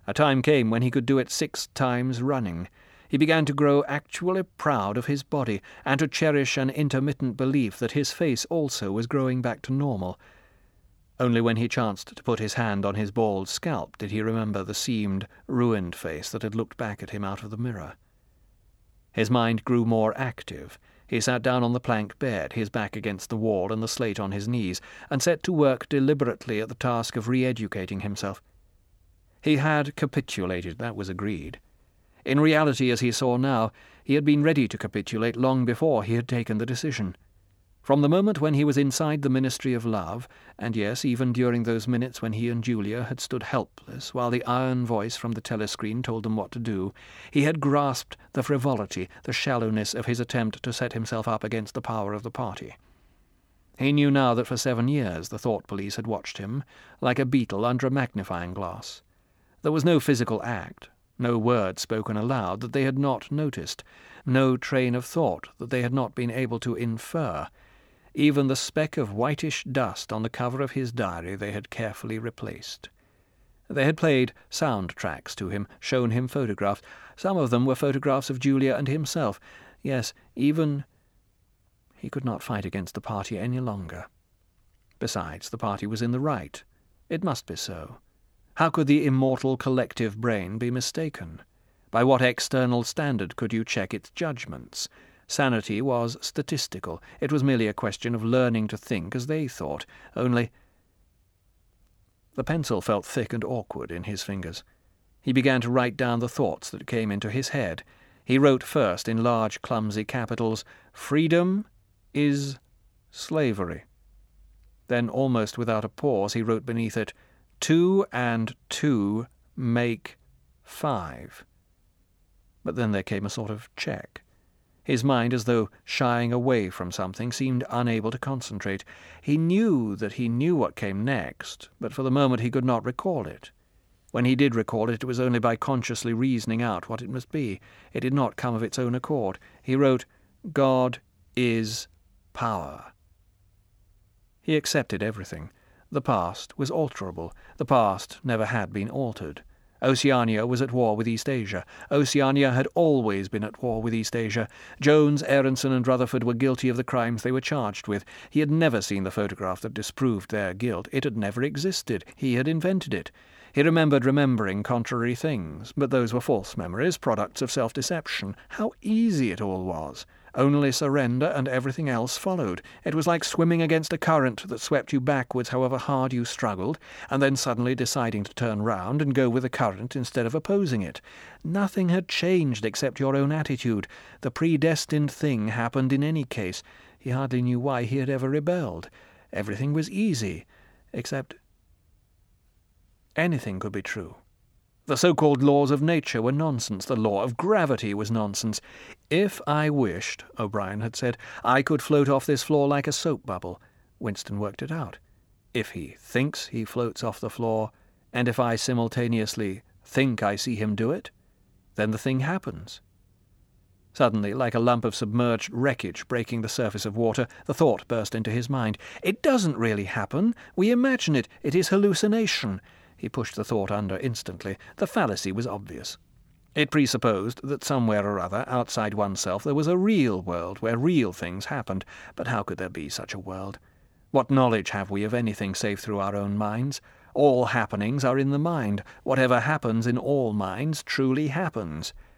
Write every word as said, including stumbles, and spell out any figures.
A time came when he could do it six times running. He began to grow actually proud of his body, and to cherish an intermittent belief that his face also was growing back to normal. Only when he chanced to put his hand on his bald scalp did he remember the seamed, ruined face that had looked back at him out of the mirror. His mind grew more active. He sat down on the plank bed, his back against the wall and the slate on his knees, and set to work deliberately at the task of re-educating himself. He had capitulated, that was agreed. In reality, as he saw now, he had been ready to capitulate long before he had taken the decision. From the moment when he was inside the Ministry of Love, and yes, even during those minutes when he and Julia had stood helpless while the iron voice from the telescreen told them what to do, he had grasped the frivolity, the shallowness of his attempt to set himself up against the power of the party. He knew now that for seven years the thought police had watched him, like a beetle under a magnifying glass. There was no physical act, no word spoken aloud that they had not noticed, no train of thought that they had not been able to infer. Even the speck of whitish dust on the cover of his diary they had carefully replaced. They had played soundtracks to him, shown him photographs. Some of them were photographs of Julia and himself. Yes, even... He could not fight against the party any longer. Besides, the party was in the right. It must be so. How could the immortal collective brain be mistaken? By what external standard could you check its judgments? Sanity was statistical. It was merely a question of learning to think as they thought, only... The pencil felt thick and awkward in his fingers. He began to write down the thoughts that came into his head. He wrote first, in large, clumsy capitals, "Freedom is slavery." Then, almost without a pause, he wrote beneath it, "Two and two make five." But then there came a sort of check. His mind, as though shying away from something, seemed unable to concentrate. He knew that he knew what came next, but for the moment he could not recall it. When he did recall it, it was only by consciously reasoning out what it must be. It did not come of its own accord. He wrote, "God is power." He accepted everything. The past was alterable. The past never had been altered. Oceania was at war with East Asia. Oceania had always been at war with East Asia. Jones, Aronson, and Rutherford were guilty of the crimes they were charged with. He had never seen the photograph that disproved their guilt. It had never existed. He had invented it. He remembered remembering contrary things, but those were false memories, products of self-deception. How easy it all was! Only surrender, and everything else followed. It was like swimming against a current that swept you backwards however hard you struggled, and then suddenly deciding to turn round and go with the current instead of opposing it. Nothing had changed except your own attitude. The predestined thing happened in any case. He hardly knew why he had ever rebelled. Everything was easy, except... Anything could be true. The so-called laws of nature were nonsense. The law of gravity was nonsense. "If I wished," O'Brien had said, "I could float off this floor like a soap bubble." Winston worked it out. If he thinks he floats off the floor, and if I simultaneously think I see him do it, then the thing happens. Suddenly, like a lump of submerged wreckage breaking the surface of water, the thought burst into his mind. "It doesn't really happen. We imagine it. It is hallucination." He pushed the thought under instantly. The fallacy was obvious. It presupposed that somewhere or other, outside oneself, there was a real world where real things happened. But how could there be such a world? What knowledge have we of anything save through our own minds? All happenings are in the mind. Whatever happens in all minds truly happens.